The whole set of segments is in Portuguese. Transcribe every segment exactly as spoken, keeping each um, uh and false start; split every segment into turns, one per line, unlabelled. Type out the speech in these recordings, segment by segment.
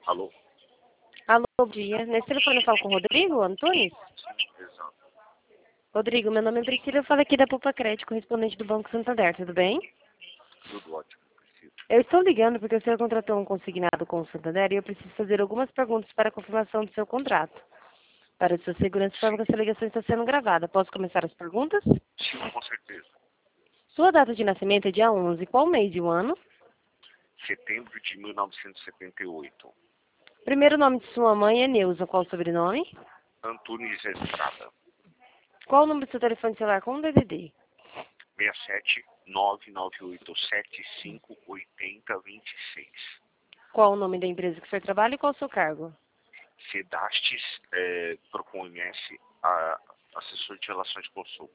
Alô?
Alô, bom dia. Nesse telefone eu falo com o Rodrigo Antunes?
Exato.
Rodrigo, meu nome é Priscila, eu falo aqui da Poupa Crédito, correspondente do Banco Santander, tudo bem?
Tudo ótimo, preciso.
Eu estou ligando porque o senhor contratou um consignado com o Santander e eu preciso fazer algumas perguntas para a confirmação do seu contrato. Para a sua segurança, informo que essa ligação está sendo gravada. Posso começar as perguntas?
Sim, com certeza.
Sua data de nascimento é dia onze, qual mês e o ano?
Setembro de mil novecentos e setenta e oito.
Primeiro nome de sua mãe é Neuza, qual o sobrenome?
Antunes Estrada.
Qual o número do seu telefone celular com o D D D?
seis sete nove nove oito sete cinco oito zero dois seis.
Qual o nome da empresa que o senhor trabalha e qual o seu cargo?
Sedastes, é, Procon M S, a, assessor de relações com o Sul.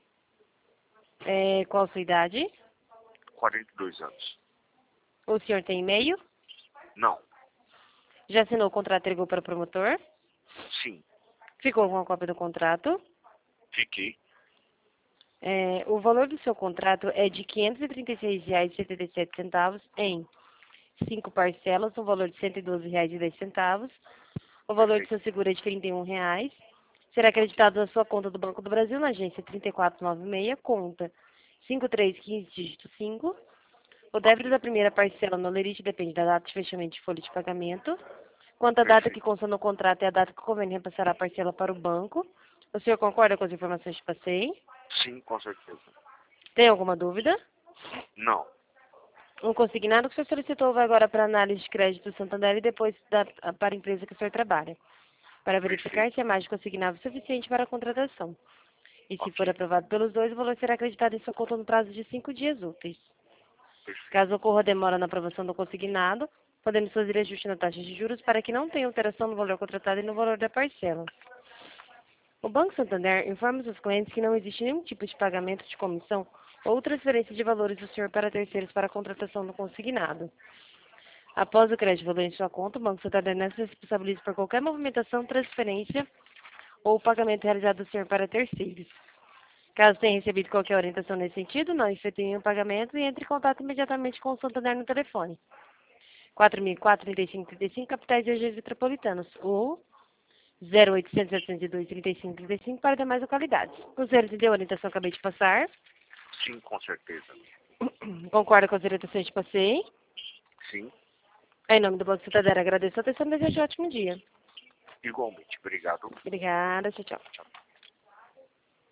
É, qual a sua idade?
quarenta e dois anos.
O senhor tem e-mail?
Não.
Já assinou o contrato e ligou para o promotor?
Sim.
Ficou com a cópia do contrato?
Fiquei.
É, o valor do seu contrato é de quinhentos e trinta e seis reais e setenta e sete centavos em cinco parcelas, no valor de cento e doze reais e dez centavos. O valor do seu seguro é de trinta e um reais. Será acreditado na sua conta do Banco do Brasil, na agência trinta e quatro noventa e seis, conta cinco três um cinco, dígito cinco. O débito da primeira parcela no lerite depende da data de fechamento de folha de pagamento. Quanto à data que
Perfeito.
consta no contrato é a data que convém repassar a parcela para o banco. O senhor concorda com as informações que passei?
Sim, com certeza.
Tem alguma dúvida?
Não.
O consignado que o senhor solicitou vai agora para a análise de crédito do Santander e depois da, para a empresa que o senhor trabalha, para verificar
Perfeito.
se é mais consignável suficiente para a contratação. E se for
Ok.
aprovado pelos dois, o valor será acreditado em sua conta no prazo de cinco dias úteis.
Perfeito.
Caso ocorra demora na aprovação do consignado, podemos fazer ajuste na taxa de juros para que não tenha alteração no valor contratado e no valor da parcela. O Banco Santander informa os seus clientes que não existe nenhum tipo de pagamento de comissão ou transferência de valores do senhor para terceiros para a contratação do consignado. Após o crédito valor em sua conta, o Banco Santander não se responsabiliza por qualquer movimentação, transferência ou pagamento realizado do senhor para terceiros. Caso tenha recebido qualquer orientação nesse sentido, não efetue nenhum pagamento e entre em contato imediatamente com o Santander no telefone. quatro mil e quatro, trinta e cinco, trinta e cinco, capitais e regiões metropolitanas, ou zero oitocentos, setecentos e dois, trinta e cinco, trinta e cinco para demais localidades. O senhor entendeu a orientação que acabei de passar?
Sim, com certeza.
Concorda com as orientações que passei?
Sim.
Em nome do Banco Santander, agradeço a atenção e desejo um ótimo dia.
Igualmente. Obrigado.
Obrigada, tchau, tchau.
Tchau.